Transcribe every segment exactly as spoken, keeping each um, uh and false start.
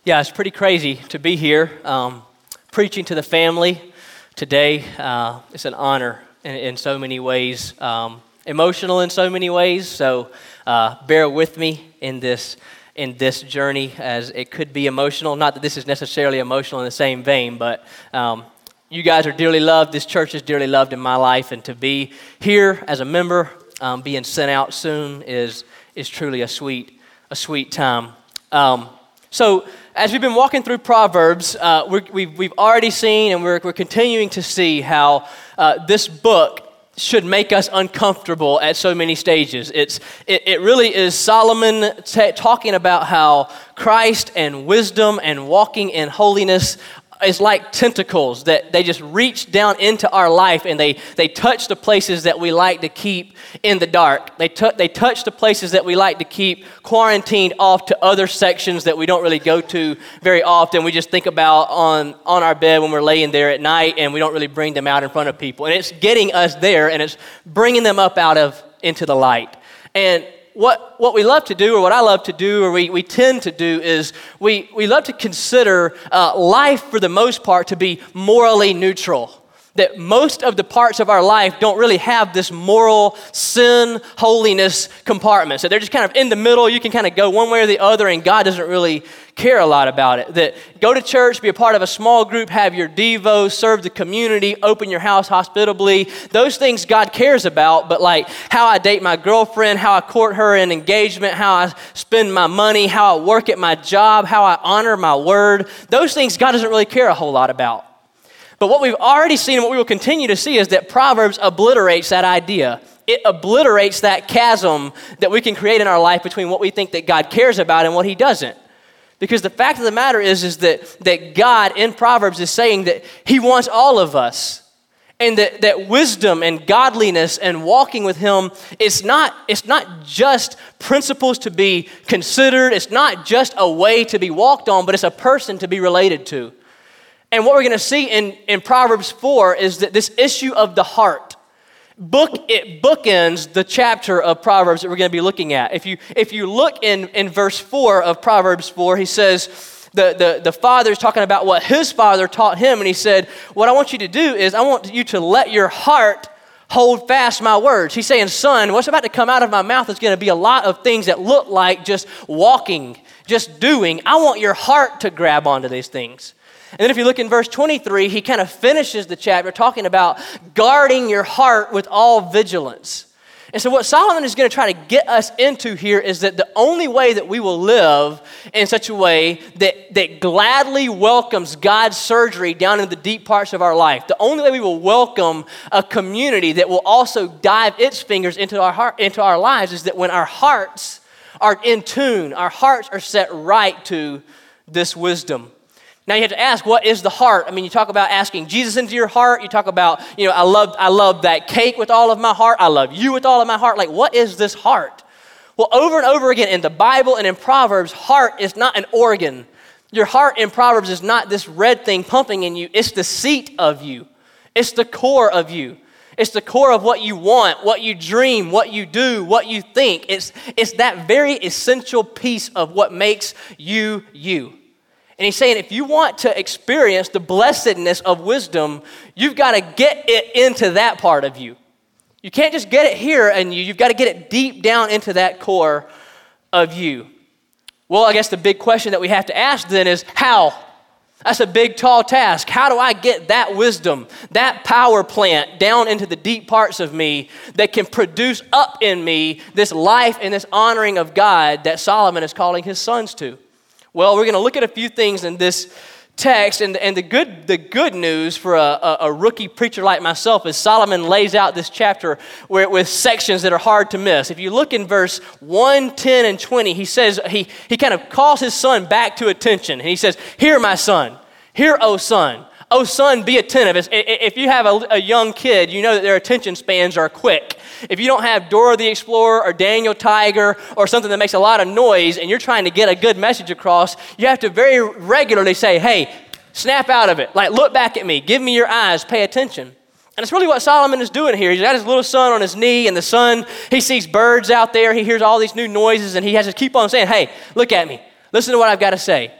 Yeah, it's pretty crazy to be here um, preaching to the family today. Uh, it's an honor in, in so many ways, um, emotional in so many ways. So uh, bear with me in this in this journey, as it could be emotional. Not that this is necessarily emotional in the same vein, but um, you guys are dearly loved. This church is dearly loved in my life, and to be here as a member, um, being sent out soon, is is truly a sweet a sweet time. Um, so. As we've been walking through Proverbs, uh, we're, we've, we've already seen and we're, we're continuing to see how uh, this book should make us uncomfortable at so many stages. It's, it, it really is Solomon t- talking about how Christ and wisdom and walking in holiness is like tentacles that they just reach down into our life, and they, they touch the places that we like to keep in the dark. They, t- they touch the places that we like to keep quarantined off to other sections that we don't really go to very often. We just think about on, on our bed when we're laying there at night, and we don't really bring them out in front of people. And it's getting us there, and it's bringing them up out of into the light. And What what we love to do, or what I love to do, or we, we tend to do, is we, we love to consider uh, life for the most part to be morally neutral. That most of the parts of our life don't really have this moral sin, holiness compartment. So they're just kind of in the middle. You can kind of go one way or the other, and God doesn't really care a lot about it. That go to church, be a part of a small group, have your devos, serve the community, open your house hospitably. Those things God cares about, but like how I date my girlfriend, how I court her in engagement, how I spend my money, how I work at my job, how I honor my word, those things God doesn't really care a whole lot about. But what we've already seen and what we will continue to see is that Proverbs obliterates that idea. It obliterates that chasm that we can create in our life between what we think that God cares about and what he doesn't. Because the fact of the matter is, is that, that God in Proverbs is saying that he wants all of us. And that, that wisdom and godliness and walking with him is not, it's not just principles to be considered. It's not just a way to be walked on, but it's a person to be related to. And what we're going to see in, in Proverbs four is that this issue of the heart, book it bookends the chapter of Proverbs that we're going to be looking at. If you if you look in, in verse four of Proverbs four, he says, the, the, the father is talking about what his father taught him, and he said, what I want you to do is I want you to let your heart hold fast my words. He's saying, son, what's about to come out of my mouth is going to be a lot of things that look like just walking, just doing. I want your heart to grab onto these things. And then if you look in verse twenty-three, he kind of finishes the chapter talking about guarding your heart with all vigilance. And so what Solomon is going to try to get us into here is that the only way that we will live in such a way that, that gladly welcomes God's surgery down in the deep parts of our life, the only way we will welcome a community that will also dive its fingers into our heart, into our lives, is that when our hearts are in tune, our hearts are set right to this wisdom. Now you have to ask, what is the heart? I mean, you talk about asking Jesus into your heart. You talk about, you know, I love, I love that cake with all of my heart. I love you with all of my heart. Like, what is this heart? Well, over and over again in the Bible and in Proverbs, heart is not an organ. Your heart in Proverbs is not this red thing pumping in you. It's the seat of you. It's the core of you. It's the core of what you want, what you dream, what you do, what you think. It's, it's that very essential piece of what makes you you. And he's saying if you want to experience the blessedness of wisdom, you've got to get it into that part of you. You can't just get it here and you, you've got to get it deep down into that core of you. Well, I guess the big question that we have to ask then is how? That's a big, tall task. How do I get that wisdom, that power plant down into the deep parts of me that can produce up in me this life and this honoring of God that Solomon is calling his sons to? Well, we're going to look at a few things in this text, and, and the good the good news for a, a, a rookie preacher like myself is Solomon lays out this chapter where, with sections that are hard to miss. If you look in verse one, ten, and twenty, he says, he, he kind of calls his son back to attention, and he says, hear my son, hear, O son. Oh, son, be attentive. If you have a, a young kid, you know that their attention spans are quick. If you don't have Dora the Explorer or Daniel Tiger or something that makes a lot of noise and you're trying to get a good message across, you have to very regularly say, hey, snap out of it. Like, look back at me. Give me your eyes. Pay attention. And it's really what Solomon is doing here. He's got his little son on his knee, and the son, he sees birds out there. He hears all these new noises, and he has to keep on saying, hey, look at me. Listen to what I've got to say.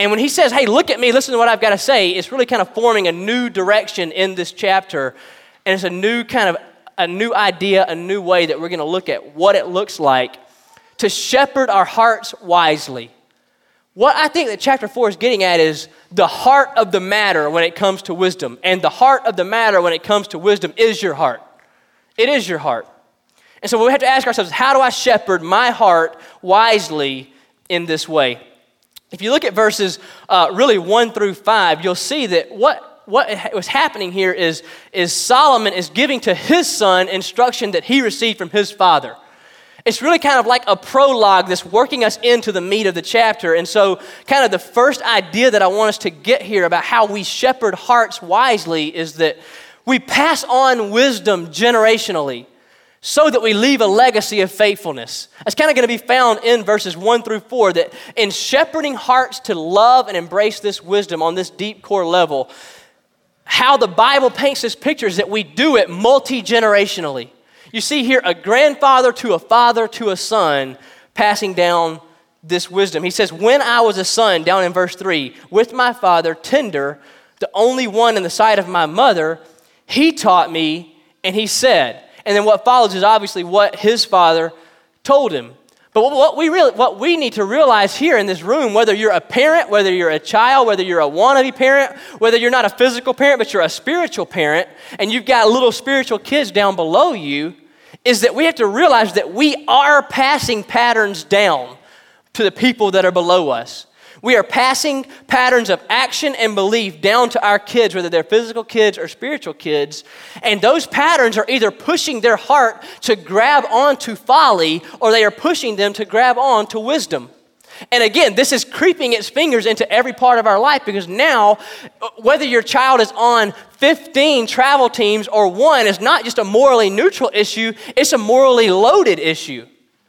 And when he says, hey, look at me, listen to what I've got to say, it's really kind of forming a new direction in this chapter. And it's a new kind of, a new idea, a new way that we're going to look at what it looks like to shepherd our hearts wisely. What I think that chapter four is getting at is the heart of the matter when it comes to wisdom. And the heart of the matter when it comes to wisdom is your heart. It is your heart. And so we have to ask ourselves, how do I shepherd my heart wisely in this way? If you look at verses uh, really one through five, you'll see that what, what was happening here is, is Solomon is giving to his son instruction that he received from his father. It's really kind of like a prologue that's working us into the meat of the chapter. And so kind of the first idea that I want us to get here about how we shepherd hearts wisely is that we pass on wisdom generationally so that we leave a legacy of faithfulness. That's kind of going to be found in verses one through four, that in shepherding hearts to love and embrace this wisdom on this deep core level, how the Bible paints this picture is that we do it multi-generationally. You see here a grandfather to a father to a son passing down this wisdom. He says, when I was a son, down in verse three, with my father, tender, the only one in the sight of my mother, he taught me and he said. And then what follows is obviously what his father told him. But what we really, what we need to realize here in this room, whether you're a parent, whether you're a child, whether you're a wannabe parent, whether you're not a physical parent, but you're a spiritual parent, and you've got little spiritual kids down below you, is that we have to realize that we are passing patterns down to the people that are below us. We are passing patterns of action and belief down to our kids, whether they're physical kids or spiritual kids. And those patterns are either pushing their heart to grab onto folly, or they are pushing them to grab on to wisdom. And again, this is creeping its fingers into every part of our life, because now, whether your child is on fifteen travel teams or one, is not just a morally neutral issue, it's a morally loaded issue.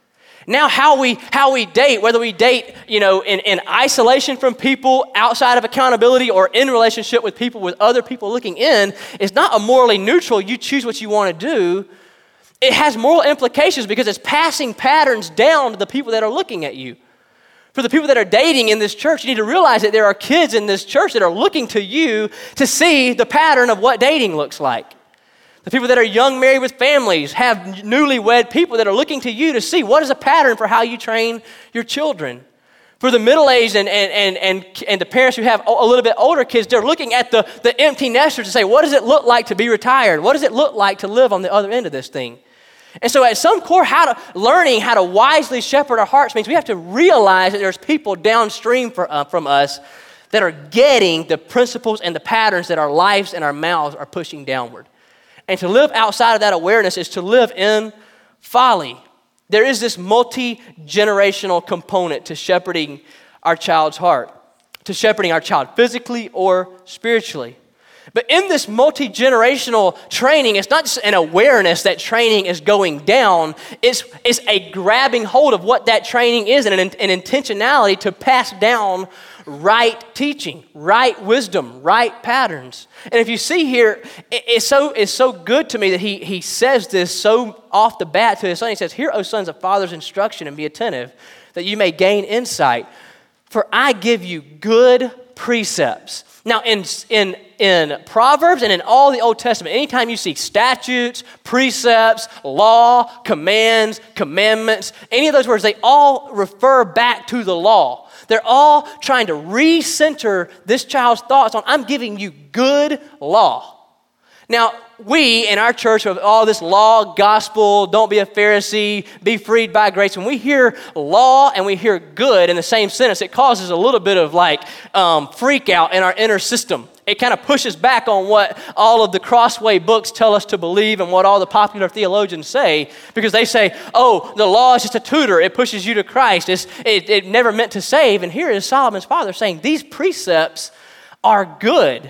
Now how we how we date, whether we date, you know, in, in isolation from people, outside of accountability, or in relationship with people with other people looking in, is not a morally neutral, you choose what you want to do. It has moral implications because it's passing patterns down to the people that are looking at you. For the people that are dating in this church, you need to realize that there are kids in this church that are looking to you to see the pattern of what dating looks like. The people that are young, married with families, have newlywed people that are looking to you to see what is a pattern for how you train your children. For the middle-aged and, and, and, and, and the parents who have a little bit older kids, they're looking at the, the empty nesters to say, what does it look like to be retired? What does it look like to live on the other end of this thing? And so at some core, how to, learning how to wisely shepherd our hearts means we have to realize that there's people downstream for, uh, from us that are getting the principles and the patterns that our lives and our mouths are pushing downward. And to live outside of that awareness is to live in folly. There is this multi-generational component to shepherding our child's heart, to shepherding our child physically or spiritually. But in this multi-generational training, it's not just an awareness that training is going down. It's, it's a grabbing hold of what that training is and an, an intentionality to pass down right teaching, right wisdom, right patterns. And if you see here, it, it's so it's so good to me that he, he says this so off the bat to his son. He says, "Hear, O sons, a father's instruction, and be attentive, that you may gain insight. For I give you good precepts." Now, in, in, in Proverbs and in all the Old Testament, anytime you see statutes, precepts, law, commands, commandments, any of those words, they all refer back to the law. They're all trying to recenter this child's thoughts on, I'm giving you good law. Now, we in our church have all this law, gospel, don't be a Pharisee, be freed by grace. When we hear law and we hear good in the same sentence, it causes a little bit of like um, freak out in our inner system. It kind of pushes back on what all of the Crossway books tell us to believe and what all the popular theologians say, because they say, oh, the law is just a tutor. It pushes you to Christ. It's, it, it never meant to save. And here is Solomon's father saying, these precepts are good.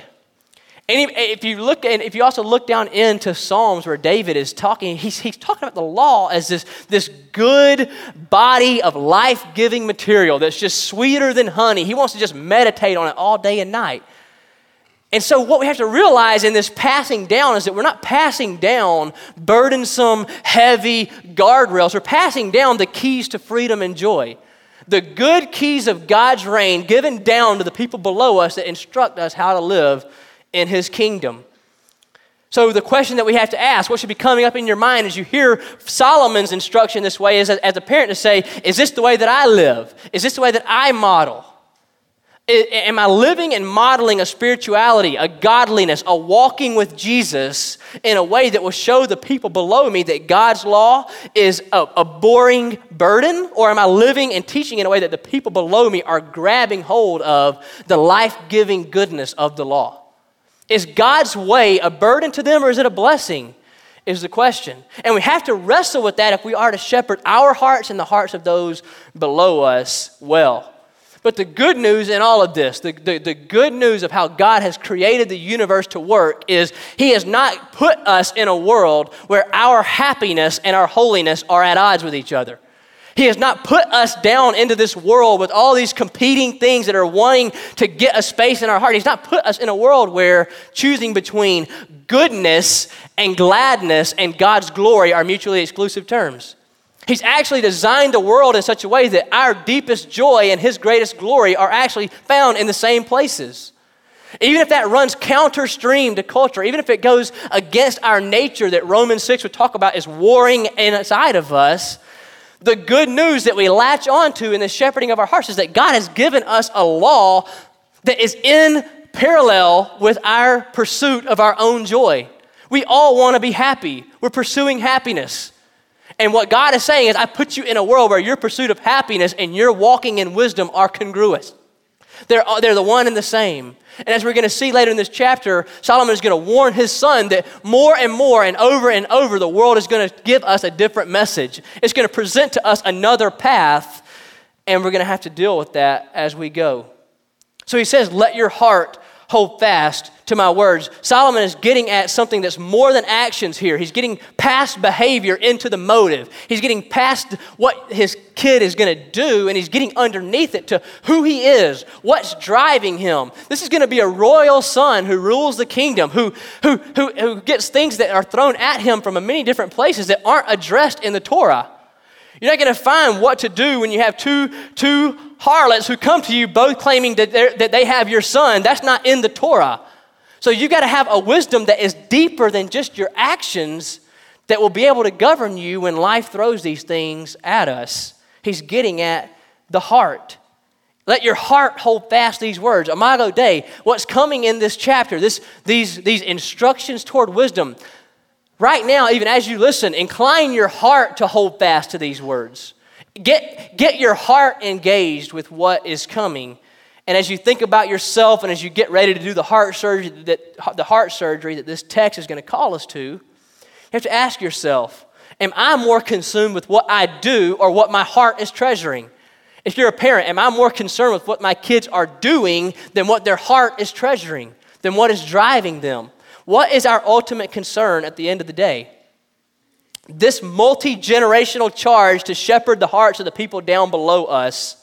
And if you look, and if you also look down into Psalms where David is talking, he's, he's talking about the law as this, this good body of life-giving material that's just sweeter than honey. He wants to just meditate on it all day and night. And so what we have to realize in this passing down is that we're not passing down burdensome, heavy guardrails. We're passing down the keys to freedom and joy. The good keys of God's reign given down to the people below us that instruct us how to live in his kingdom. So the question that we have to ask, what should be coming up in your mind as you hear Solomon's instruction this way, is as a parent to say, is this the way that I live? Is this the way that I model? Am I living and modeling a spirituality, a godliness, a walking with Jesus in a way that will show the people below me that God's law is a, a boring burden? Or am I living and teaching in a way that the people below me are grabbing hold of the life-giving goodness of the law? Is God's way a burden to them, or is it a blessing, is the question. And we have to wrestle with that if we are to shepherd our hearts and the hearts of those below us well. But the good news in all of this, the, the, the good news of how God has created the universe to work, is he has not put us in a world where our happiness and our holiness are at odds with each other. He has not put us down into this world with all these competing things that are wanting to get a space in our heart. He's not put us in a world where choosing between goodness and gladness and God's glory are mutually exclusive terms. He's actually designed the world in such a way that our deepest joy and his greatest glory are actually found in the same places. Even if that runs counter-stream to culture, even if it goes against our nature that Romans six would talk about as warring inside of us, the good news that we latch onto in the shepherding of our hearts is that God has given us a law that is in parallel with our pursuit of our own joy. We all want to be happy. We're pursuing happiness. And what God is saying is, I put you in a world where your pursuit of happiness and your walking in wisdom are congruous. They're, they're the one and the same. And as we're going to see later in this chapter, Solomon is going to warn his son that more and more and over and over, the world is going to give us a different message. It's going to present to us another path, and we're going to have to deal with that as we go. So he says, let your heart hold fast to my words. Solomon is getting at something that's more than actions here. He's getting past behavior into the motive. He's getting past what his kid is going to do, and he's getting underneath it to who he is, what's driving him. This is going to be a royal son who rules the kingdom, who, who, who, who gets things that are thrown at him from many different places that aren't addressed in the Torah. You're not going to find what to do when you have two, two harlots who come to you both claiming that, that they have your son. That's not in the Torah. So you've got to have a wisdom that is deeper than just your actions that will be able to govern you when life throws these things at us. He's getting at the heart. Let your heart hold fast these words. Imago Dei, what's coming in this chapter, this, these, these instructions toward wisdom. Right now, even as you listen, incline your heart to hold fast to these words. Get, get your heart engaged with what is coming. And as you think about yourself and as you get ready to do the heart surgery that, the heart surgery that this text is going to call us to, you have to ask yourself, am I more consumed with what I do or what my heart is treasuring? If you're a parent, am I more concerned with what my kids are doing than what their heart is treasuring, than what is driving them? What is our ultimate concern at the end of the day? This multi-generational charge to shepherd the hearts of the people down below us,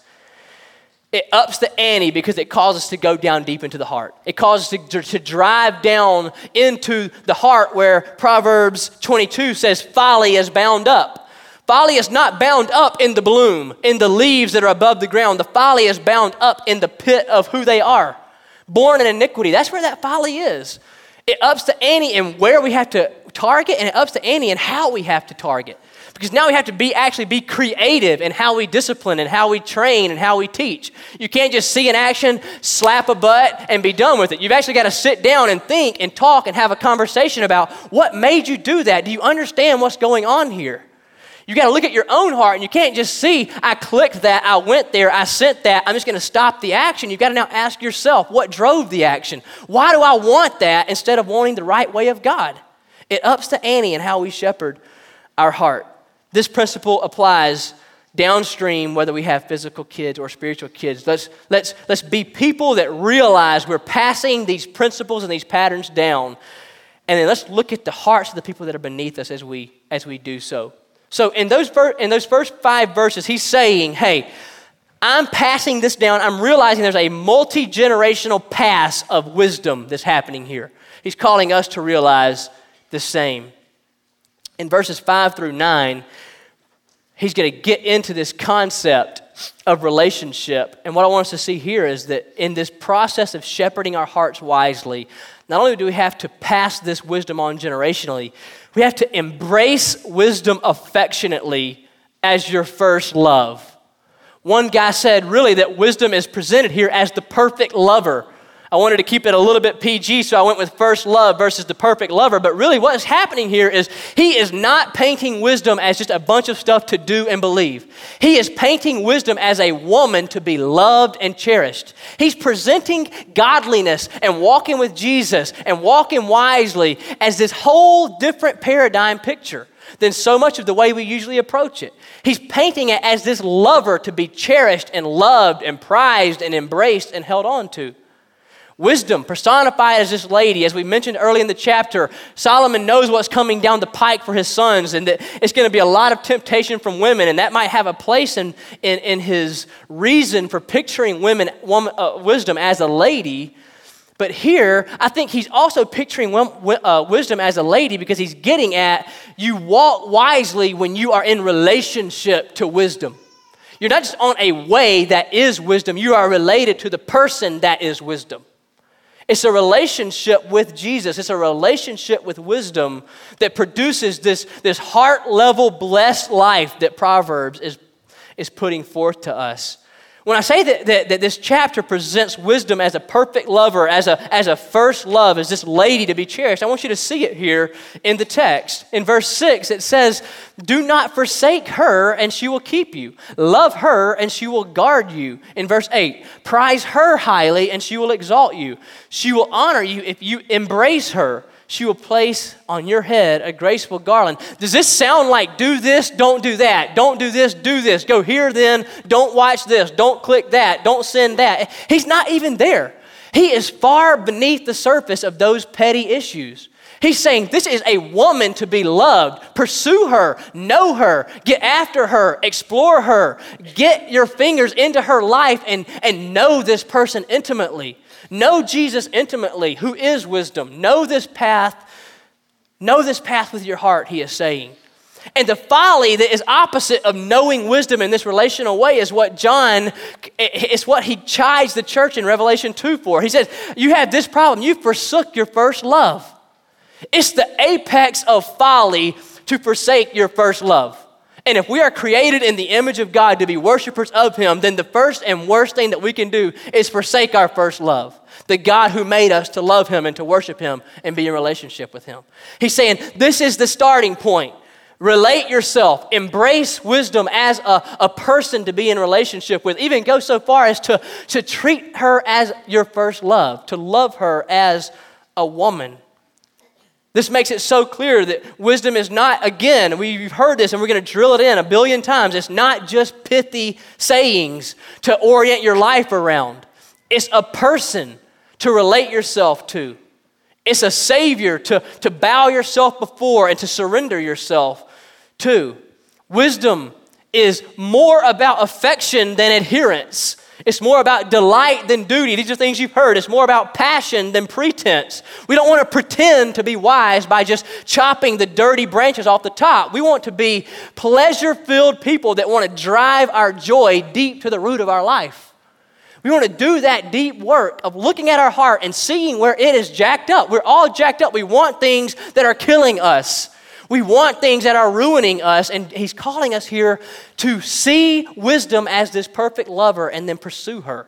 it ups the ante because it causes us to go down deep into the heart. It causes us to, to drive down into the heart where Proverbs twenty-two says folly is bound up. Folly is not bound up in the bloom, in the leaves that are above the ground. The folly is bound up in the pit of who they are. Born in iniquity, that's where that folly is. It ups the ante in where we have to target, and it ups the ante in how we have to target. Because now we have to be actually be creative in how we discipline and how we train and how we teach. You can't just see an action, slap a butt, and be done with it. You've actually got to sit down and think and talk and have a conversation about what made you do that. Do you understand what's going on here? You got to look at your own heart, and you can't just see, I clicked that, I went there, I sent that, I'm just going to stop the action. You've got to now ask yourself, what drove the action? Why do I want that instead of wanting the right way of God? It ups the ante in how we shepherd our heart. This principle applies downstream, whether we have physical kids or spiritual kids. Let's, let's, let's be people that realize we're passing these principles and these patterns down. And then let's look at the hearts of the people that are beneath us as we, as we do so. So in those, ver- in those first five verses, he's saying, hey, I'm passing this down. I'm realizing there's a multi-generational pass of wisdom that's happening here. He's calling us to realize the same. In verses five through nine, he's going to get into this concept of relationship. And what I want us to see here is that in this process of shepherding our hearts wisely, not only do we have to pass this wisdom on generationally, we have to embrace wisdom affectionately as your first love. One guy said really that wisdom is presented here as the perfect lover. I wanted to keep it a little bit P G, so I went with first love versus the perfect lover. But really what is happening here is he is not painting wisdom as just a bunch of stuff to do and believe. He is painting wisdom as a woman to be loved and cherished. He's presenting godliness and walking with Jesus and walking wisely as this whole different paradigm picture than so much of the way we usually approach it. He's painting it as this lover to be cherished and loved and prized and embraced and held on to. Wisdom, personified as this lady, as we mentioned early in the chapter, Solomon knows what's coming down the pike for his sons and that it's going to be a lot of temptation from women, and that might have a place in, in, in his reason for picturing women, woman, uh, wisdom as a lady. But here, I think he's also picturing uh, wisdom as a lady because he's getting at you walk wisely when you are in relationship to wisdom. You're not just on a way that is wisdom, you are related to the person that is wisdom. It's a relationship with Jesus. It's a relationship with wisdom that produces this, this heart-level blessed life that Proverbs is, is putting forth to us. When I say that, that, that this chapter presents wisdom as a perfect lover, as a, as a first love, as this lady to be cherished, I want you to see it here in the text. In verse six, it says, "Do not forsake her, and she will keep you. Love her, and she will guard you." In verse eight, "Prize her highly, and she will exalt you. She will honor you if you embrace her. She will place on your head a graceful garland." Does this sound like do this, don't do that? Don't do this, do this. Go here then, don't watch this. Don't click that, don't send that. He's not even there. He is far beneath the surface of those petty issues. He's saying this is a woman to be loved. Pursue her, know her, get after her, explore her. Get your fingers into her life and, and know this person intimately. Know Jesus intimately, who is wisdom. Know this path. Know this path with your heart, he is saying. And the folly that is opposite of knowing wisdom in this relational way is what John, it's what he chides the church in Revelation two for. He says, you have this problem. You forsook your first love. It's the apex of folly to forsake your first love. And if we are created in the image of God to be worshipers of him, then the first and worst thing that we can do is forsake our first love. The God who made us to love him and to worship him and be in relationship with him. He's saying this is the starting point. Relate yourself. Embrace wisdom as a, a person to be in relationship with. Even go so far as to, to treat her as your first love. To love her as a woman. This makes it so clear that wisdom is not, again, we've heard this and we're going to drill it in a billion times. It's not just pithy sayings to orient your life around. It's a person to relate yourself to. It's a savior to, to bow yourself before and to surrender yourself to. Wisdom is more about affection than adherence. It's more about delight than duty. These are things you've heard. It's more about passion than pretense. We don't want to pretend to be wise by just chopping the dirty branches off the top. We want to be pleasure-filled people that want to drive our joy deep to the root of our life. We want to do that deep work of looking at our heart and seeing where it is jacked up. We're all jacked up. We want things that are killing us. We want things that are ruining us, and he's calling us here to see wisdom as this perfect lover and then pursue her.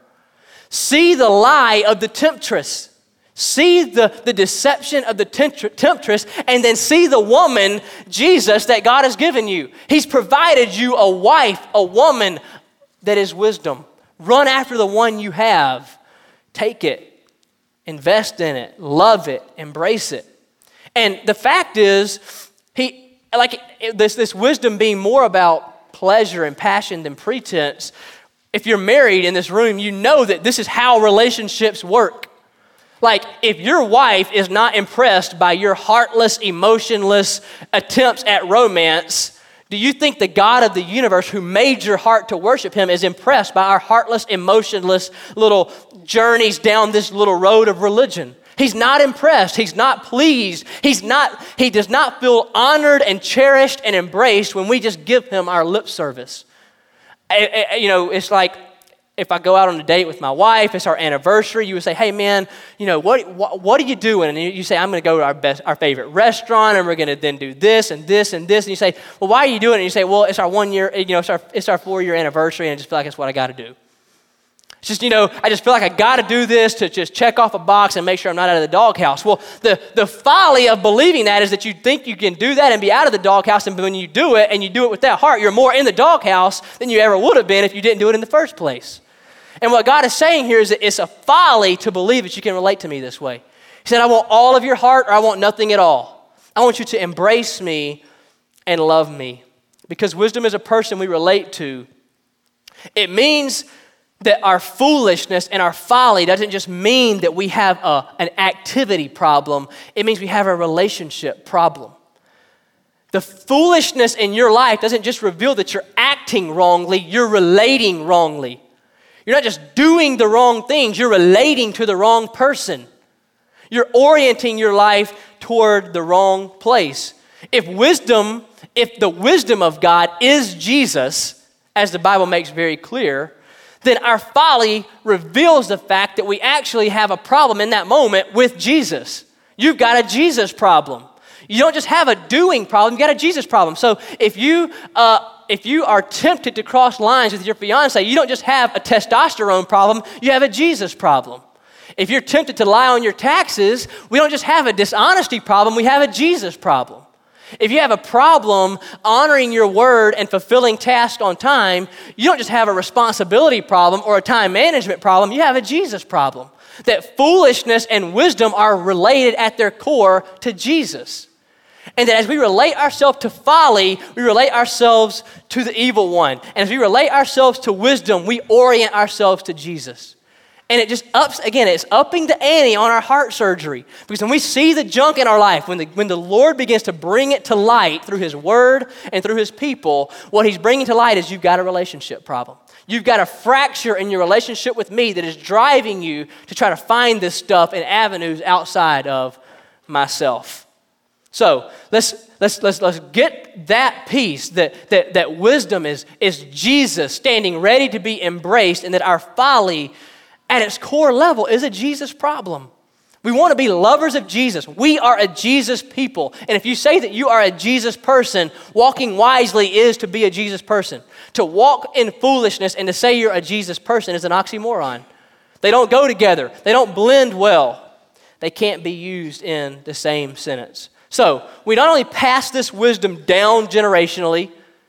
See the lie of the temptress. See the, the deception of the temptress, and then see the woman, Jesus, that God has given you. He's provided you a wife, a woman that is wisdom. Run after the one you have. Take it. Invest in it. Love it. Embrace it. And the fact is, He, like this, this wisdom being more about pleasure and passion than pretense. If you're married in this room, you know that this is how relationships work. Like if your wife is not impressed by your heartless, emotionless attempts at romance, do you think the God of the universe who made your heart to worship him is impressed by our heartless, emotionless little journeys down this little road of religion? He's not impressed. He's not pleased. He's not, he does not feel honored and cherished and embraced when we just give him our lip service. I, I, you know, it's like if I go out on a date with my wife, it's our anniversary, you would say, hey man, you know, what what, what are you doing? And you say, I'm going to go to our best, our favorite restaurant, and we're going to then do this and this and this. And you say, well, why are you doing it? And you say, well, it's our one year, you know, it's our, it's our four year anniversary, and I just feel like it's what I got to do. It's just, you know, I just feel like I got to do this to just check off a box and make sure I'm not out of the doghouse. Well, the, the folly of believing that is that you think you can do that and be out of the doghouse, and when you do it and you do it with that heart, you're more in the doghouse than you ever would have been if you didn't do it in the first place. And what God is saying here is that it's a folly to believe that you can relate to me this way. He said, I want all of your heart, or I want nothing at all. I want you to embrace me and love me. Because wisdom is a person we relate to. It means that our foolishness and our folly doesn't just mean that we have a, an activity problem. It means we have a relationship problem. The foolishness in your life doesn't just reveal that you're acting wrongly, you're relating wrongly. You're not just doing the wrong things, you're relating to the wrong person. You're orienting your life toward the wrong place. If wisdom, if the wisdom of God is Jesus, as the Bible makes very clear, then our folly reveals the fact that we actually have a problem in that moment with Jesus. You've got a Jesus problem. You don't just have a doing problem, you got a Jesus problem. So if you uh, if you are tempted to cross lines with your fiance, you don't just have a testosterone problem, you have a Jesus problem. If you're tempted to lie on your taxes, we don't just have a dishonesty problem, we have a Jesus problem. If you have a problem honoring your word and fulfilling tasks on time, you don't just have a responsibility problem or a time management problem, you have a Jesus problem. That foolishness and wisdom are related at their core to Jesus. And that as we relate ourselves to folly, we relate ourselves to the evil one. And as we relate ourselves to wisdom, we orient ourselves to Jesus. And it just ups, again, it's upping the ante on our heart surgery. Because when we see the junk in our life, when the, when the Lord begins to bring it to light through His Word and through His people, what He's bringing to light is you've got a relationship problem. You've got a fracture in your relationship with me that is driving you to try to find this stuff in avenues outside of myself. So let's let's let's let's get that piece that that that wisdom is is Jesus standing ready to be embraced, and that our folly at its core level is a Jesus problem. We want to be lovers of Jesus. We are a Jesus people. And if you say that you are a Jesus person, walking wisely is to be a Jesus person. To walk in foolishness and to say you're a Jesus person is an oxymoron. They don't go together. They don't blend well. They can't be used in the same sentence. So we not only pass this wisdom down generationally,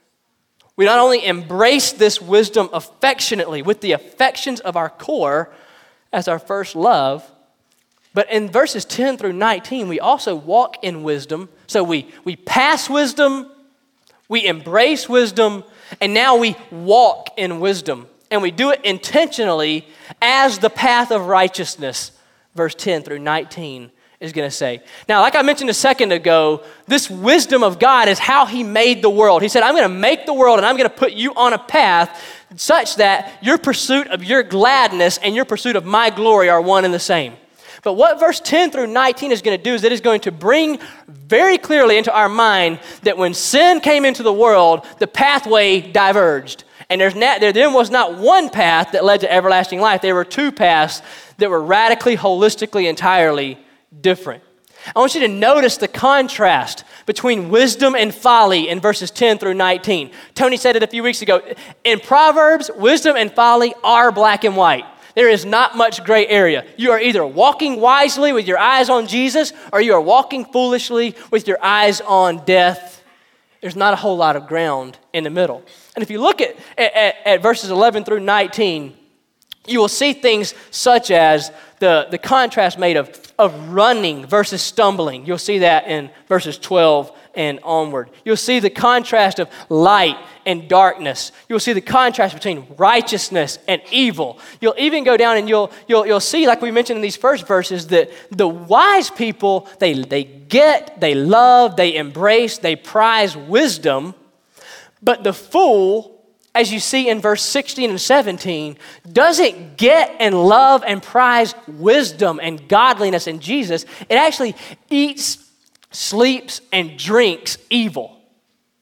we not only embrace this wisdom affectionately with the affections of our core as our first love, but in verses ten through nineteen, we also walk in wisdom. So we, we pass wisdom, we embrace wisdom, and now we walk in wisdom. And we do it intentionally as the path of righteousness, verse ten through nineteen is going to say. Now, like I mentioned a second ago, this wisdom of God is how He made the world. He said, I'm going to make the world and I'm going to put you on a path such that your pursuit of your gladness and your pursuit of my glory are one and the same. But what verse ten through nineteen is going to do is it is going to bring very clearly into our mind that when sin came into the world, the pathway diverged. And there's not, there then was not one path that led to everlasting life. There were two paths that were radically, holistically, entirely different. I want you to notice the contrast between wisdom and folly in verses ten through nineteen. Tony said it a few weeks ago. In Proverbs, wisdom and folly are black and white. There is not much gray area. You are either walking wisely with your eyes on Jesus, or you are walking foolishly with your eyes on death. There's not a whole lot of ground in the middle. And if you look at, at, at verses eleven through nineteen, you will see things such as the, the contrast made of, of running versus stumbling. You'll see that in verses twelve and onward. You'll see the contrast of light and darkness. You'll see the contrast between righteousness and evil. You'll even go down and you'll you'll you'll see, like we mentioned in these first verses, that the wise people, they, they get, they love, they embrace, they prize wisdom, but the fool, as you see in verse sixteen and seventeen, doesn't get and love and prize wisdom and godliness in Jesus. It actually eats, sleeps, and drinks evil.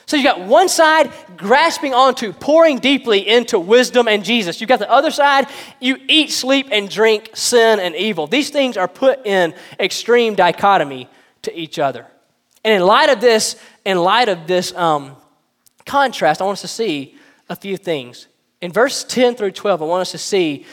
So you got one side grasping onto, pouring deeply into wisdom and Jesus. You've got the other side, you eat, sleep, and drink sin and evil. These things are put in extreme dichotomy to each other. And in light of this, in light of this um, contrast, I want us to see a few things. In verse ten through twelve, I want us to see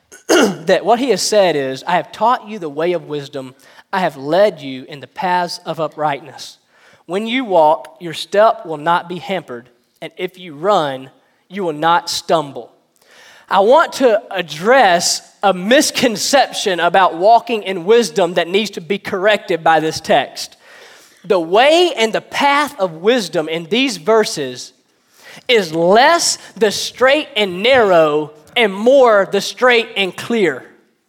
that what he has said is, I have taught you the way of wisdom. I have led you in the paths of uprightness. When you walk, your step will not be hampered, and if you run, you will not stumble. I want to address a misconception about walking in wisdom that needs to be corrected by this text. The way and the path of wisdom in these verses is less the straight and narrow and more the straight and clear.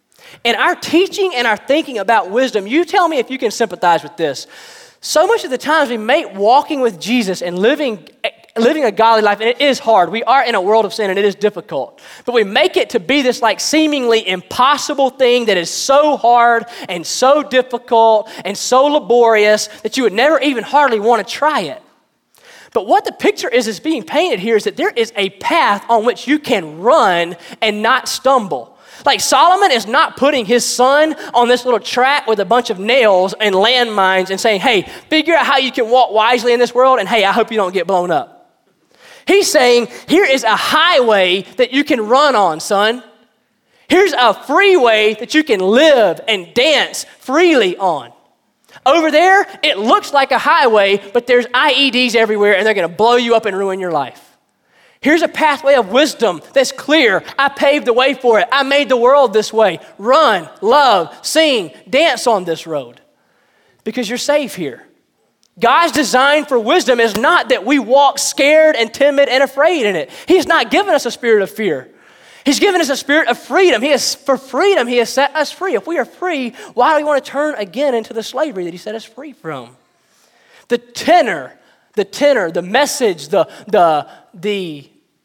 In our teaching and our thinking about wisdom, you tell me if you can sympathize with this. So much of the times we make walking with Jesus and living, living a godly life, and it is hard. We are in a world of sin and it is difficult. But we make it to be this like seemingly impossible thing that is so hard and so difficult and so laborious that you would never even hardly want to try it. But what the picture is is being painted here is that there is a path on which you can run and not stumble. Like Solomon is not putting his son on this little track with a bunch of nails and landmines and saying, hey, figure out how you can walk wisely in this world, and hey, I hope you don't get blown up. He's saying, here is a highway that you can run on, son. Here's a freeway that you can live and dance freely on. Over there, it looks like a highway, but there's I E Ds everywhere, and they're going to blow you up and ruin your life. Here's a pathway of wisdom that's clear. I paved the way for it. I made the world this way. Run, love, sing, dance on this road because you're safe here. God's design for wisdom is not that we walk scared and timid and afraid in it. He's not given us a spirit of fear. He's given us a spirit of freedom. He has, for freedom, he has set us free. If we are free, why do we want to turn again into the slavery that he set us free from? The tenor The tenor, the message, the, the, the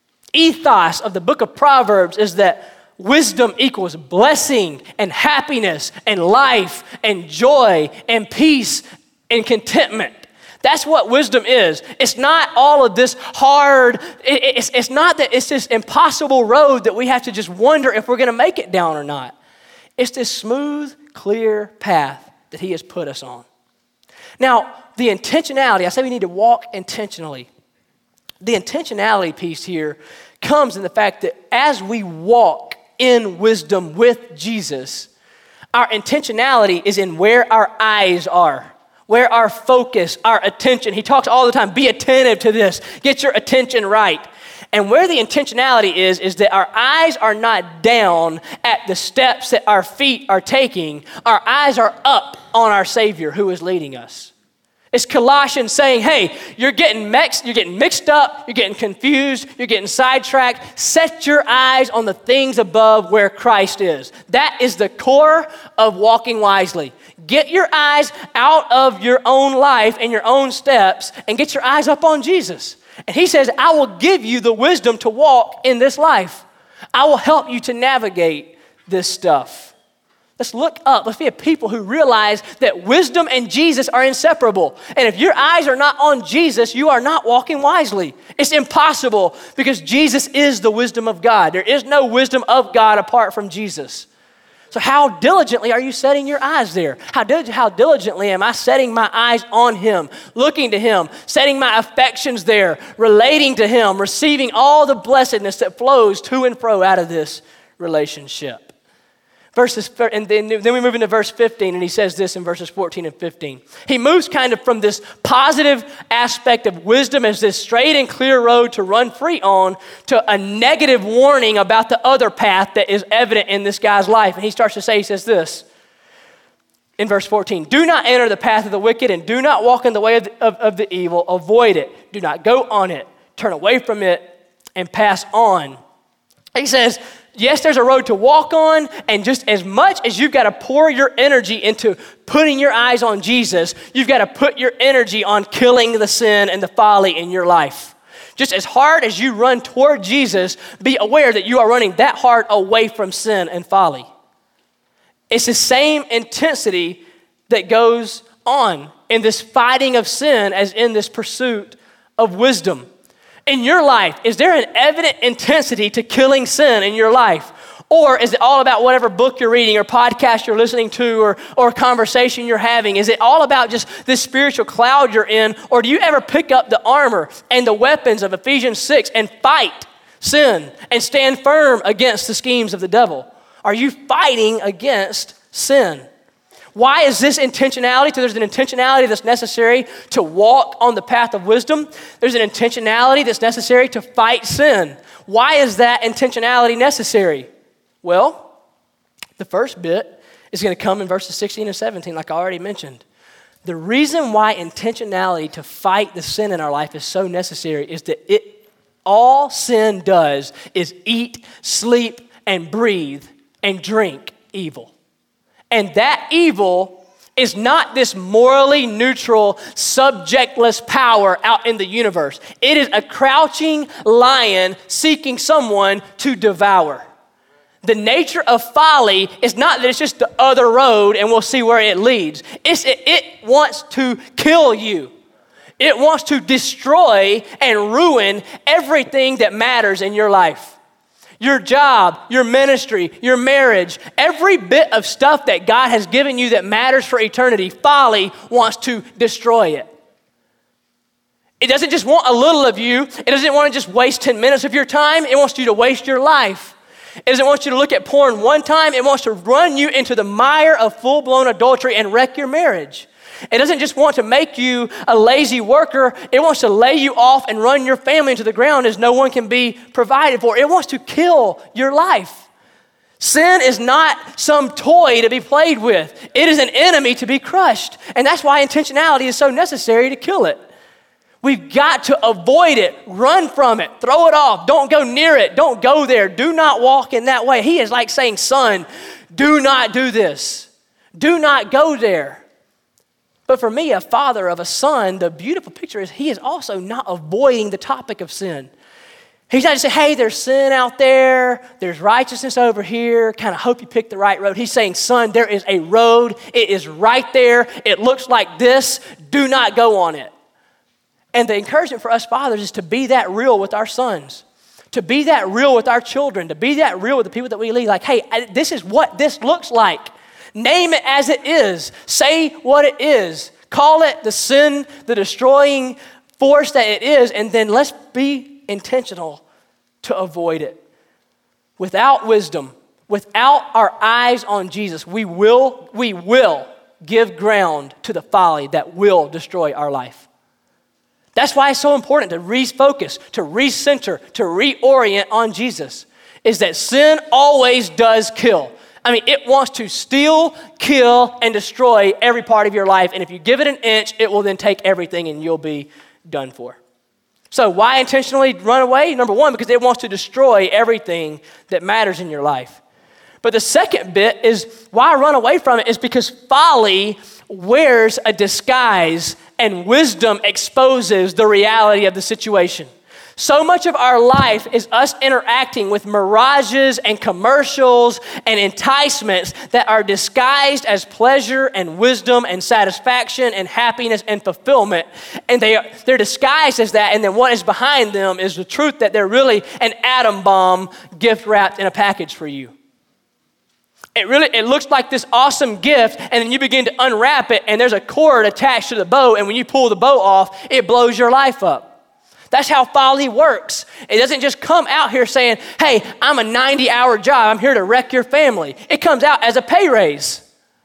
ethos of the book of Proverbs is that wisdom equals blessing and happiness and life and joy and peace and contentment. That's what wisdom is. It's not all of this hard, it, it's, it's not that it's this impossible road that we have to just wonder if we're going to make it down or not. It's this smooth, clear path that he has put us on. Now, the intentionality, I say we need to walk intentionally. The intentionality piece here comes in the fact that as we walk in wisdom with Jesus, our intentionality is in where our eyes are, where our focus, our attention. He talks all the time, be attentive to this, get your attention right. And where the intentionality is, is that our eyes are not down at the steps that our feet are taking. Our eyes are up on our Savior who is leading us. It's Colossians saying, hey, you're getting mixed, you're getting mixed up, you're getting confused, you're getting sidetracked. Set your eyes on the things above where Christ is. That is the core of walking wisely. Get your eyes out of your own life and your own steps and get your eyes up on Jesus. And he says, I will give you the wisdom to walk in this life. I will help you to navigate this stuff. Let's look up. Let's be a people who realize that wisdom and Jesus are inseparable. And if your eyes are not on Jesus, you are not walking wisely. It's impossible because Jesus is the wisdom of God. There is no wisdom of God apart from Jesus. So how diligently are you setting your eyes there? How, dil- how diligently am I setting my eyes on him, looking to him, setting my affections there, relating to him, receiving all the blessedness that flows to and fro out of this relationship? Verses, and then, then we move into verse fifteen, and he says this in verses fourteen and fifteen. He moves kind of from this positive aspect of wisdom as this straight and clear road to run free on to a negative warning about the other path that is evident in this guy's life. And he starts to say, he says this in verse fourteen, do not enter the path of the wicked and do not walk in the way of the, of, of the evil. Avoid it. Do not go on it. Turn away from it and pass on. He says, yes, there's a road to walk on, and just as much as you've got to pour your energy into putting your eyes on Jesus, you've got to put your energy on killing the sin and the folly in your life. Just as hard as you run toward Jesus, be aware that you are running that hard away from sin and folly. It's the same intensity that goes on in this fighting of sin as in this pursuit of wisdom in your life? Is there an evident intensity to killing sin in your life? Or is it all about whatever book you're reading or podcast you're listening to or, or conversation you're having? Is it all about just this spiritual cloud you're in? Or do you ever pick up the armor and the weapons of Ephesians six and fight sin and stand firm against the schemes of the devil? Are you fighting against sin? Why is this intentionality? So there's an intentionality that's necessary to walk on the path of wisdom. There's an intentionality that's necessary to fight sin. Why is that intentionality necessary? Well, the first bit is going to come in verses sixteen and seventeen, like I already mentioned. The reason why intentionality to fight the sin in our life is so necessary is that it all sin does is eat, sleep, and breathe and drink evil. And that evil is not this morally neutral, subjectless power out in the universe. It is a crouching lion seeking someone to devour. The nature of folly is not that it's just the other road and we'll see where it leads. It's, it, it wants to kill you. It wants to destroy and ruin everything that matters in your life. Your job, your ministry, your marriage, every bit of stuff that God has given you that matters for eternity, folly wants to destroy it. It doesn't just want a little of you. It doesn't want to just waste ten minutes of your time. It wants you to waste your life. It doesn't want you to look at porn one time. It wants to run you into the mire of full-blown adultery and wreck your marriage. It doesn't just want to make you a lazy worker. It wants to lay you off and run your family into the ground as no one can be provided for. It wants to kill your life. Sin is not some toy to be played with. It is an enemy to be crushed. And that's why intentionality is so necessary to kill it. We've got to avoid it, run from it, throw it off, don't go near it, don't go there, do not walk in that way. He is like saying, son, do not do this, do not go there. But for me, a father of a son, the beautiful picture is he is also not avoiding the topic of sin. He's not just saying, hey, there's sin out there, there's righteousness over here, kind of hope you pick the right road. He's saying, son, there is a road, it is right there, it looks like this, do not go on it. And the encouragement for us fathers is to be that real with our sons, to be that real with our children, to be that real with the people that we lead. Like, hey, this is what this looks like. Name it as it is. Say what it is. Call it the sin, the destroying force that it is, and then let's be intentional to avoid it. Without wisdom, without our eyes on Jesus, we will, we will give ground to the folly that will destroy our life. That's why it's so important to refocus, to recenter, to reorient on Jesus, is that sin always does kill. I mean, it wants to steal, kill, and destroy every part of your life. And if you give it an inch, it will then take everything and you'll be done for. So why intentionally run away? Number one, because it wants to destroy everything that matters in your life. But the second bit is why run away from it is because folly wears a disguise and wisdom exposes the reality of the situation. So much of our life is us interacting with mirages and commercials and enticements that are disguised as pleasure and wisdom and satisfaction and happiness and fulfillment. And they are, they're disguised as that, and then what is behind them is the truth that they're really an atom bomb gift wrapped in a package for you. It really, it looks like this awesome gift, and then you begin to unwrap it, and there's a cord attached to the bow, and when you pull the bow off, it blows your life up. That's how folly works. It doesn't just come out here saying, hey, I'm a ninety-hour job. I'm here to wreck your family. It comes out as a pay raise.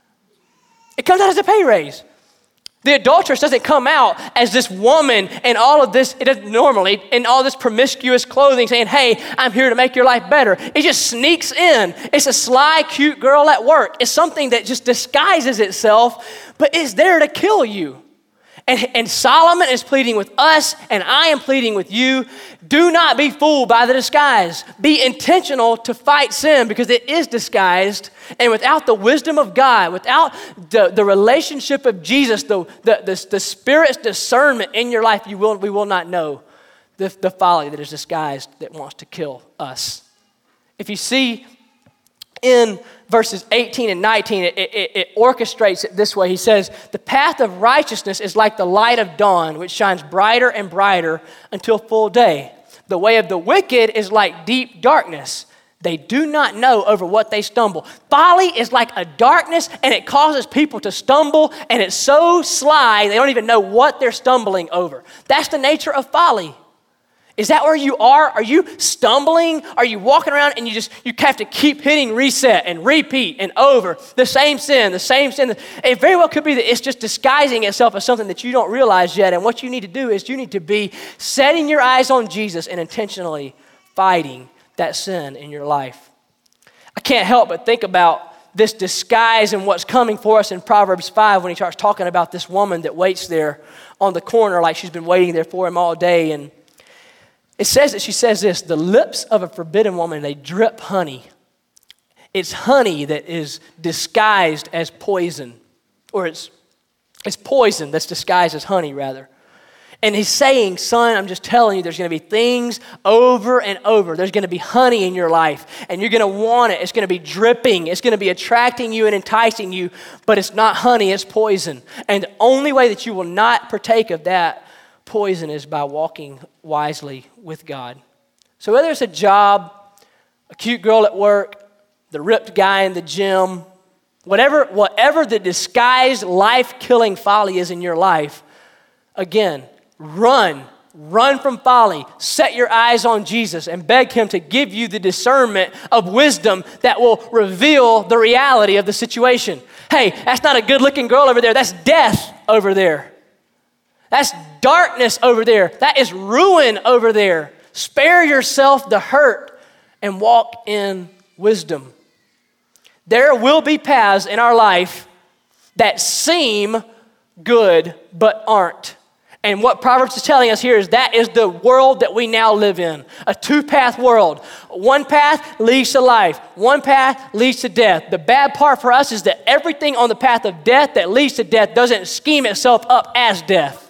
It comes out as a pay raise. The adulteress doesn't come out as this woman and all of this, it doesn't normally, in all this promiscuous clothing saying, hey, I'm here to make your life better. It just sneaks in. It's a sly, cute girl at work. It's something that just disguises itself, but it's there to kill you. And, and Solomon is pleading with us, and I am pleading with you. Do not be fooled by the disguise. Be intentional to fight sin because it is disguised. And without the wisdom of God, without the, the relationship of Jesus, the, the, the, the Spirit's discernment in your life, you will, we will not know the, the folly that is disguised that wants to kill us. If you see in verses eighteen and nineteen, it, it, it orchestrates it this way. He says, the path of righteousness is like the light of dawn, which shines brighter and brighter until full day. The way of the wicked is like deep darkness. They do not know over what they stumble. Folly is like a darkness, and it causes people to stumble, and it's so sly, they don't even know what they're stumbling over. That's the nature of folly. Is that where you are? Are you stumbling? Are you walking around and you just, you have to keep hitting reset and repeat and over the same sin, the same sin? It very well could be that it's just disguising itself as something that you don't realize yet. And what you need to do is you need to be setting your eyes on Jesus and intentionally fighting that sin in your life. I can't help but think about this disguise and what's coming for us in Proverbs five when he starts talking about this woman that waits there on the corner like she's been waiting there for him all day. And it says that she says this, the lips of a forbidden woman, they drip honey. It's honey that is disguised as poison, or it's, it's poison that's disguised as honey, rather. And he's saying, son, I'm just telling you, there's going to be things over and over. There's going to be honey in your life, and you're going to want it. It's going to be dripping. It's going to be attracting you and enticing you, but it's not honey, it's poison. And the only way that you will not partake of that poison is by walking wisely with God. So whether it's a job, a cute girl at work, the ripped guy in the gym, whatever, whatever the disguised life-killing folly is in your life, again, run, run from folly, set your eyes on Jesus and beg him to give you the discernment of wisdom that will reveal the reality of the situation. Hey, that's not a good-looking girl over there, that's death over there. That's darkness over there. That is ruin over there. Spare yourself the hurt and walk in wisdom. There will be paths in our life that seem good but aren't. And what Proverbs is telling us here is that is the world that we now live in. A two-path world. One path leads to life. One path leads to death. The bad part for us is that everything on the path of death that leads to death doesn't scheme itself up as death.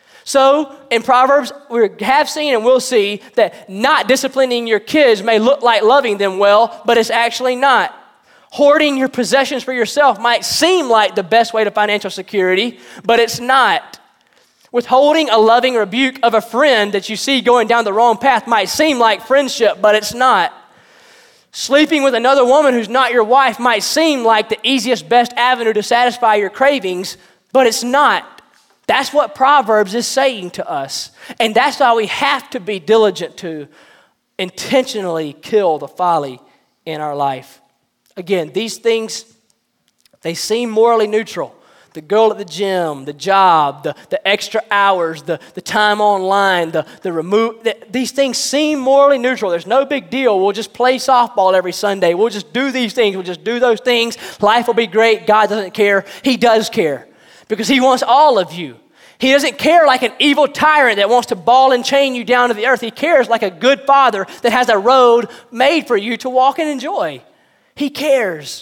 So in Proverbs, we have seen and will see that not disciplining your kids may look like loving them well, but it's actually not. Hoarding your possessions for yourself might seem like the best way to financial security, but it's not. Withholding a loving rebuke of a friend that you see going down the wrong path might seem like friendship, but it's not. Sleeping with another woman who's not your wife might seem like the easiest, best avenue to satisfy your cravings, but it's not. That's what Proverbs is saying to us. And that's why we have to be diligent to intentionally kill the folly in our life. Again, these things, they seem morally neutral. The girl at the gym, the job, the, the extra hours, the, the time online, the, the remove, the, these things seem morally neutral. There's no big deal. We'll just play softball every Sunday. We'll just do these things. We'll just do those things. Life will be great. God doesn't care. He does care. Because he wants all of you. He doesn't care like an evil tyrant that wants to ball and chain you down to the earth. He cares like a good father that has a road made for you to walk and enjoy. He cares.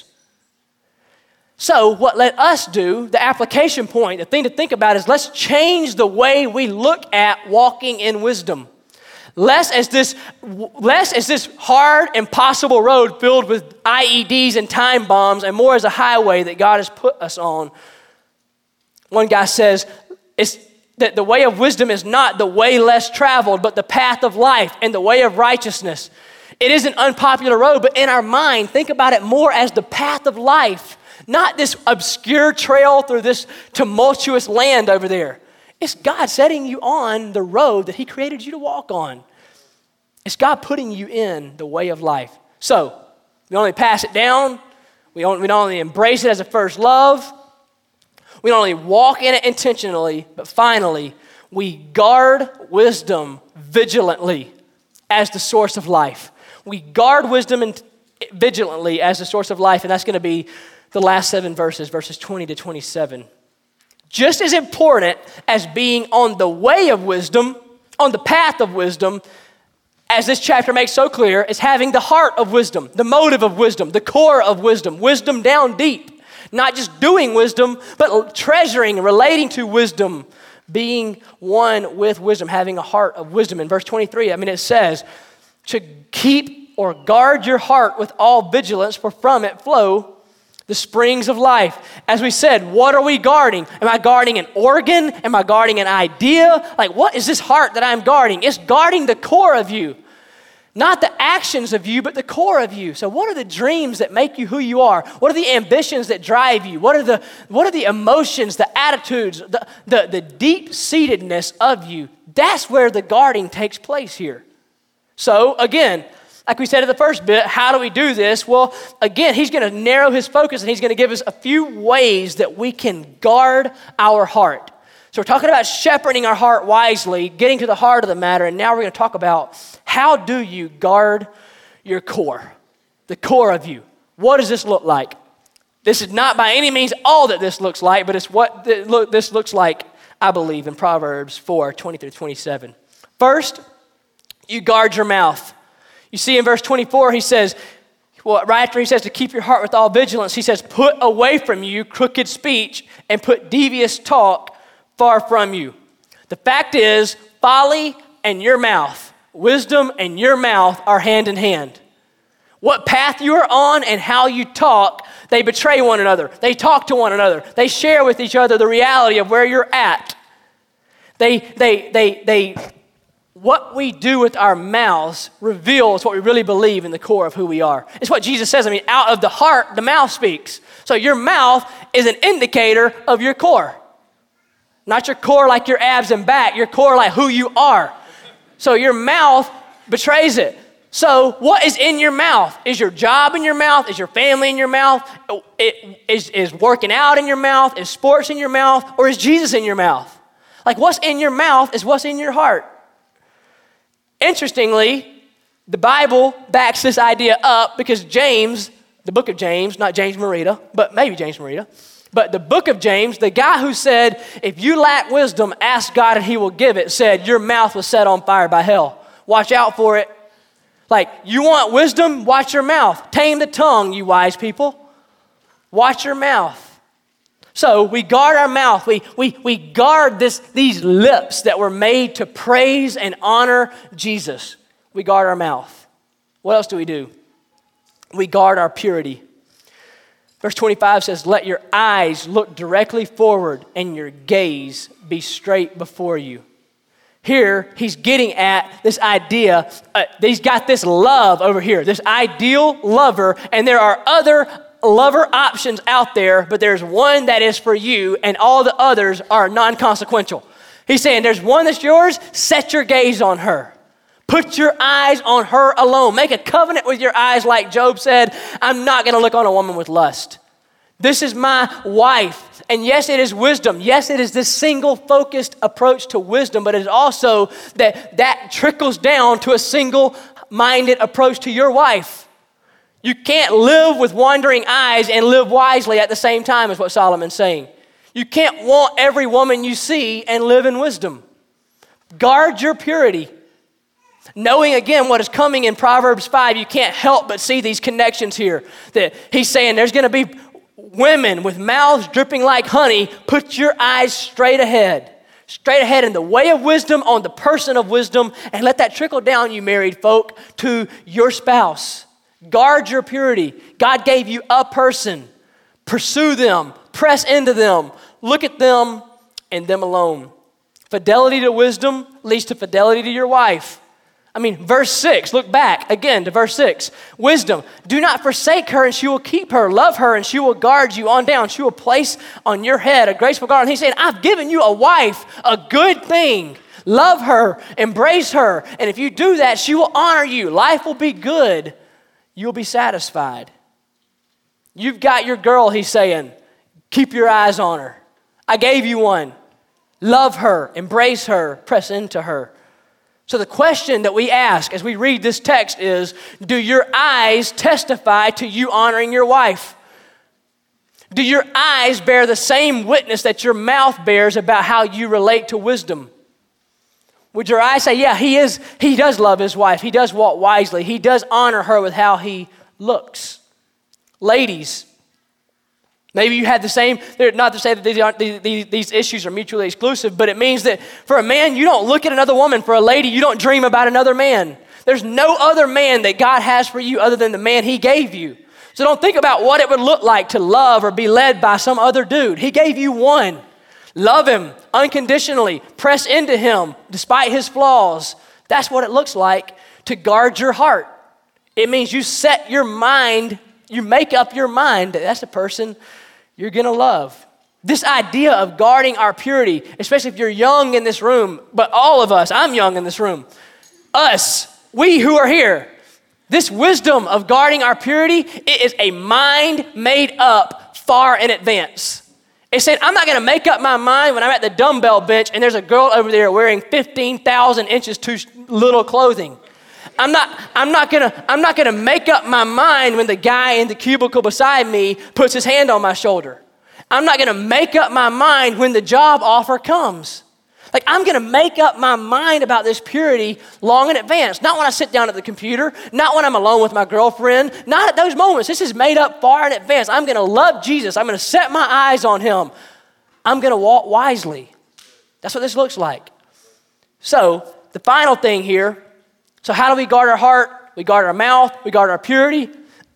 So what let us do, the application point, the thing to think about is let's change the way we look at walking in wisdom. Less as this, less as this hard, impossible road filled with I E Ds and time bombs, and more as a highway that God has put us on. One guy says it's that the way of wisdom is not the way less traveled, but the path of life and the way of righteousness. It is an unpopular road, but in our mind, think about it more as the path of life, not this obscure trail through this tumultuous land over there. It's God setting you on the road that he created you to walk on. It's God putting you in the way of life. So we only pass it down. We don't, we don't only embrace it as a first love. We don't only walk in it intentionally, but finally, we guard wisdom vigilantly as the source of life. We guard wisdom and vigilantly as the source of life, and that's going to be the last seven verses, verses twenty to twenty-seven. Just as important as being on the way of wisdom, on the path of wisdom, as this chapter makes so clear, is having the heart of wisdom, the motive of wisdom, the core of wisdom, wisdom down deep. Not just doing wisdom, but treasuring, relating to wisdom, being one with wisdom, having a heart of wisdom. In verse twenty-three, I mean, it says to keep or guard your heart with all vigilance, for from it flow the springs of life. As we said, what are we guarding? Am I guarding an organ? Am I guarding an idea? Like, what is this heart that I'm guarding? It's guarding the core of you. Not the actions of you, but the core of you. So what are the dreams that make you who you are? What are the ambitions that drive you? What are the, what are the emotions, the attitudes, the, the, the deep-seatedness of you? That's where the guarding takes place here. So again, like we said in the first bit, how do we do this? Well, again, he's going to narrow his focus and he's going to give us a few ways that we can guard our heart. So we're talking about shepherding our heart wisely, getting to the heart of the matter, and now we're going to talk about how do you guard your core, the core of you. What does this look like? This is not by any means all that this looks like, but it's what this looks like, I believe, in Proverbs four, twenty through twenty-seven. First, you guard your mouth. You see in verse twenty-four, he says, well, right after he says to keep your heart with all vigilance, he says, put away from you crooked speech and put devious talk far from you. The fact is, folly and your mouth, wisdom and your mouth are hand in hand. What path you are on and how you talk, they betray one another. They talk to one another. They share with each other the reality of where you're at. They, they, they, they, what we do with our mouths reveals what we really believe in the core of who we are. It's what Jesus says. I mean, out of the heart, the mouth speaks. So your mouth is an indicator of your core. Not your core like your abs and back, your core like who you are. So your mouth betrays it. So what is in your mouth? Is your job in your mouth? Is your family in your mouth? It, is, is working out in your mouth? Is sports in your mouth? Or is Jesus in your mouth? Like what's in your mouth is what's in your heart. Interestingly, the Bible backs this idea up because James, the book of James, not James Marita, but maybe James Marita, but the book of James, the guy who said, if you lack wisdom, ask God and he will give it, said, your mouth was set on fire by hell. Watch out for it. Like, you want wisdom? Watch your mouth. Tame the tongue, you wise people. Watch your mouth. So we guard our mouth. We, we, we guard this, these lips that were made to praise and honor Jesus. We guard our mouth. What else do we do? We guard our purity. Verse twenty-five says, let your eyes look directly forward and your gaze be straight before you. Here, he's getting at this idea, uh, he's got this love over here, this ideal lover, and there are other lover options out there, but there's one that is for you, and all the others are non-consequential. He's saying, there's one that's yours, set your gaze on her. Put your eyes on her alone. Make a covenant with your eyes like Job said, I'm not going to look on a woman with lust. This is my wife. And yes, it is wisdom. Yes, it is this single-focused approach to wisdom, but it is also that that trickles down to a single-minded approach to your wife. You can't live with wandering eyes and live wisely at the same time, is what Solomon's saying. You can't want every woman you see and live in wisdom. Guard your purity. Knowing again what is coming in Proverbs five, you can't help but see these connections here. That he's saying there's going to be women with mouths dripping like honey. Put your eyes straight ahead. Straight ahead in the way of wisdom, on the person of wisdom, and let that trickle down, you married folk, to your spouse. Guard your purity. God gave you a person. Pursue them. Press into them. Look at them and them alone. Fidelity to wisdom leads to fidelity to your wife. I mean, verse six, look back again to verse six. Wisdom, do not forsake her and she will keep her. Love her and she will guard you on down. She will place on your head a graceful garland. He's saying, I've given you a wife, a good thing. Love her, embrace her. And if you do that, she will honor you. Life will be good. You'll be satisfied. You've got your girl, he's saying. Keep your eyes on her. I gave you one. Love her, embrace her, press into her. So the question that we ask as we read this text is, do your eyes testify to you honoring your wife? Do your eyes bear the same witness that your mouth bears about how you relate to wisdom? Would your eyes say, yeah, he is, he does love his wife. He does walk wisely. He does honor her with how he looks. Ladies, maybe you had the same, not to say that these, aren't, these, these issues are mutually exclusive, but it means that for a man, you don't look at another woman. For a lady, you don't dream about another man. There's no other man that God has for you other than the man he gave you. So don't think about what it would look like to love or be led by some other dude. He gave you one. Love him unconditionally. Press into him despite his flaws. That's what it looks like to guard your heart. It means you set your mind, you make up your mind that that's the person you're going to love. This idea of guarding our purity, especially if you're young in this room, but all of us, I'm young in this room, us, we who are here, this wisdom of guarding our purity, it is a mind made up far in advance. It's saying, I'm not going to make up my mind when I'm at the dumbbell bench and there's a girl over there wearing fifteen thousand inches too little clothing. I'm not, I'm not going to, I'm not going to make up my mind when the guy in the cubicle beside me puts his hand on my shoulder. I'm not going to make up my mind when the job offer comes. Like, I'm going to make up my mind about this purity long in advance. Not when I sit down at the computer, not when I'm alone with my girlfriend, not at those moments. This is made up far in advance. I'm going to love Jesus. I'm going to set my eyes on him. I'm going to walk wisely. That's what this looks like. So, the final thing here, so how do we guard our heart? We guard our mouth. We guard our purity.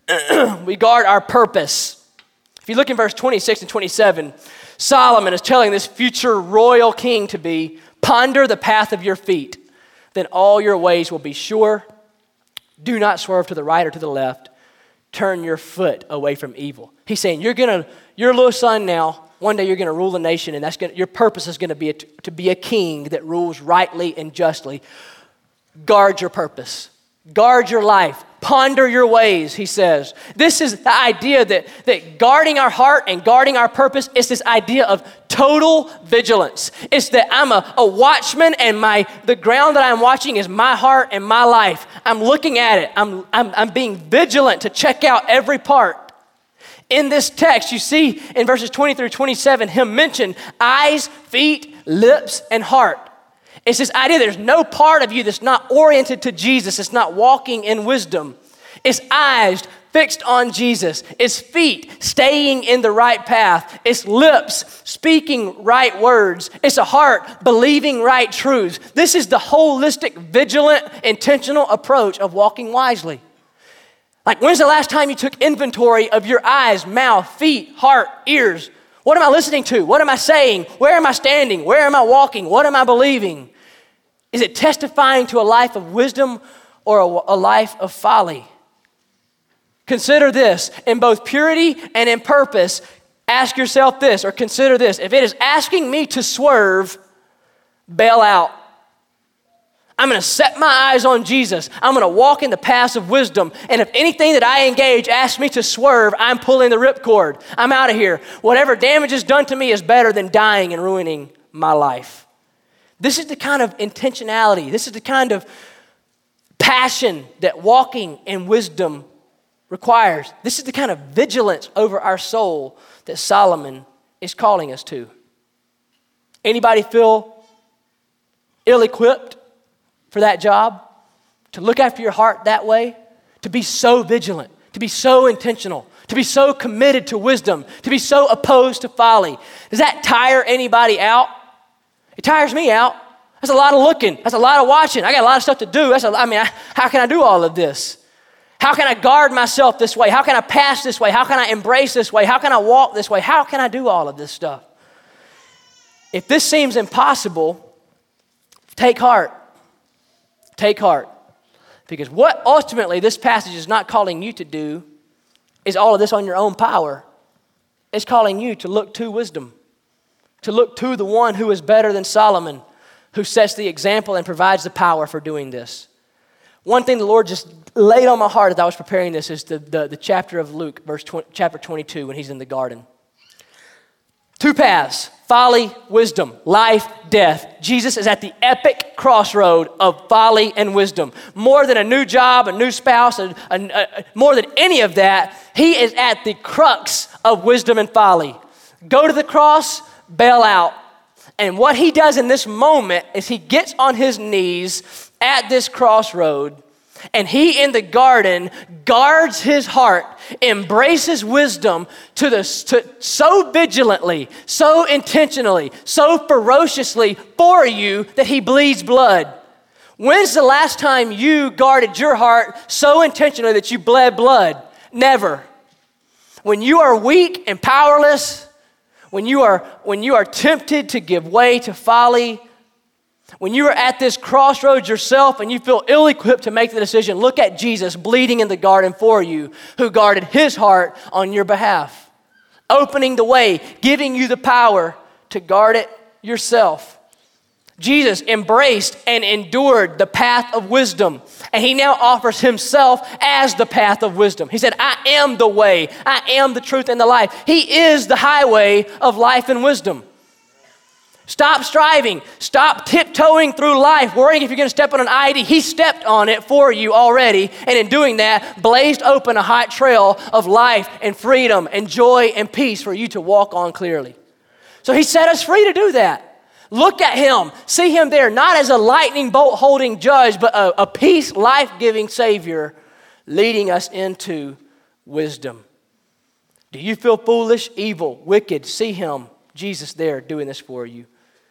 We guard our purpose. If you look in verse twenty-six and twenty-seven, Solomon is telling this future royal king to be, ponder the path of your feet, then all your ways will be sure. Do not swerve to the right or to the left. Turn your foot away from evil. He's saying, you're gonna, your little son now, one day you're gonna rule the nation, and that's gonna, your purpose is gonna be a, to be a king that rules rightly and justly. Guard your purpose. Guard your life. Ponder your ways, he says. This is the idea that, that guarding our heart and guarding our purpose is this idea of total vigilance. It's that I'm a, a watchman and my the ground that I'm watching is my heart and my life. I'm looking at it. I'm, I'm, I'm being vigilant to check out every part. In this text, you see in verses twenty through twenty-seven, him mention eyes, feet, lips, and heart. It's this idea there's no part of you that's not oriented to Jesus. It's not walking in wisdom. It's eyes fixed on Jesus. It's feet staying in the right path. It's lips speaking right words. It's a heart believing right truths. This is the holistic, vigilant, intentional approach of walking wisely. Like, when's the last time you took inventory of your eyes, mouth, feet, heart, ears? What am I listening to? What am I saying? Where am I standing? Where am I walking? What am I believing? Is it testifying to a life of wisdom or a, a life of folly? Consider this. In both purity and in purpose, ask yourself this, or consider this. If it is asking me to swerve, bail out. I'm going to set my eyes on Jesus. I'm going to walk in the paths of wisdom. And if anything that I engage asks me to swerve, I'm pulling the ripcord. I'm out of here. Whatever damage is done to me is better than dying and ruining my life. This is the kind of intentionality. This is the kind of passion that walking in wisdom requires. This is the kind of vigilance over our soul that Solomon is calling us to. Anybody feel ill-equipped for that job? To look after your heart that way? To be so vigilant, to be so intentional, to be so committed to wisdom, to be so opposed to folly. Does that tire anybody out? It tires me out. That's a lot of looking. That's a lot of watching. I got a lot of stuff to do. That's a, I mean, I, how can I do all of this? How can I guard myself this way? How can I pass this way? How can I embrace this way? How can I walk this way? How can I do all of this stuff? If this seems impossible, take heart. Take heart. Because what ultimately this passage is not calling you to do is all of this on your own power. It's calling you to look to wisdom, to look to the one who is better than Solomon, who sets the example and provides the power for doing this. One thing the Lord just laid on my heart as I was preparing this is the, the, the chapter of Luke, verse twenty, chapter twenty-two, when he's in the garden. Two paths, folly, wisdom, life, death. Jesus is at the epic crossroad of folly and wisdom. More than a new job, a new spouse, a, a, a, more than any of that, he is at the crux of wisdom and folly. Go to the cross, bail out. And what he does in this moment is he gets on his knees at this crossroad, and he in the garden guards his heart, embraces wisdom to the to, so vigilantly, so intentionally, so ferociously for you that he bleeds blood. When's the last time you guarded your heart so intentionally that you bled blood? Never. When you are weak and powerless, when you are, when you are tempted to give way to folly, when you are at this crossroads yourself and you feel ill-equipped to make the decision, look at Jesus bleeding in the garden for you, who guarded his heart on your behalf, opening the way, giving you the power to guard it yourself. Jesus embraced and endured the path of wisdom, and he now offers himself as the path of wisdom. He said, I am the way, I am the truth and the life. He is the highway of life and wisdom. Stop striving. Stop tiptoeing through life, worrying if you're going to step on an I D. He stepped on it for you already, and in doing that, blazed open a hot trail of life and freedom and joy and peace for you to walk on clearly. So he set us free to do that. Look at him. See him there, not as a lightning bolt holding judge, but a, a peace, life-giving Savior leading us into wisdom. Do you feel foolish, evil, wicked? See him, Jesus, there doing this for you.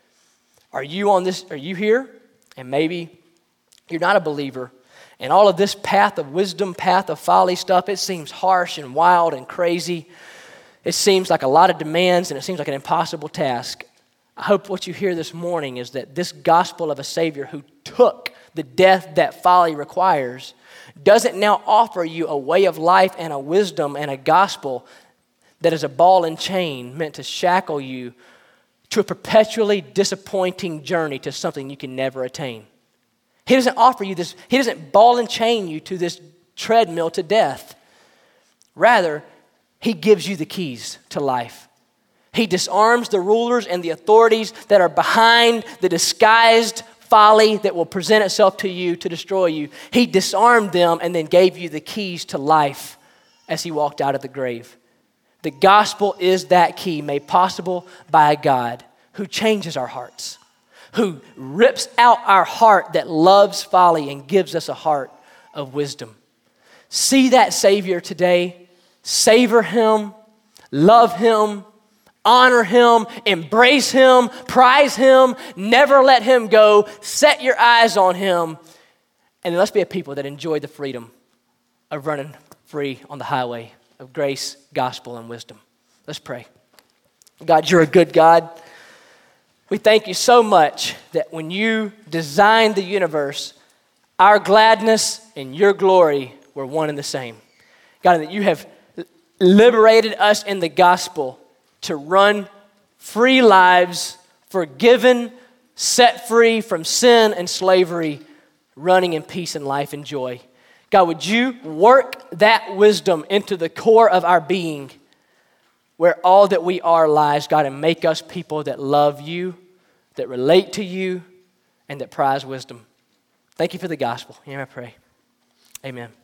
Are you on this? Are you here? And maybe you're not a believer. And all of this path of wisdom, path of folly stuff, it seems harsh and wild and crazy. It seems like a lot of demands, and it seems like an impossible task. I hope what you hear this morning is that this gospel of a Savior who took the death that folly requires doesn't now offer you a way of life and a wisdom and a gospel that is a ball and chain meant to shackle you to a perpetually disappointing journey to something you can never attain. He doesn't offer you this, he doesn't ball and chain you to this treadmill to death. Rather, he gives you the keys to life. He disarms the rulers and the authorities that are behind the disguised folly that will present itself to you to destroy you. He disarmed them and then gave you the keys to life as he walked out of the grave. The gospel is that key made possible by a God who changes our hearts, who rips out our heart that loves folly and gives us a heart of wisdom. See that Savior today. Savor him, love him, honor him, embrace him, prize him, never let him go. Set your eyes on him. And let's be a people that enjoy the freedom of running free on the highway of grace, gospel, and wisdom. Let's pray. God, you're a good God. We thank you so much that when you designed the universe, our gladness and your glory were one and the same. God, that you have liberated us in the gospel to run free lives, forgiven, set free from sin and slavery, running in peace and life and joy. God, would you work that wisdom into the core of our being where all that we are lies, God, and make us people that love you, that relate to you, and that prize wisdom. Thank you for the gospel. In your name I pray. Amen.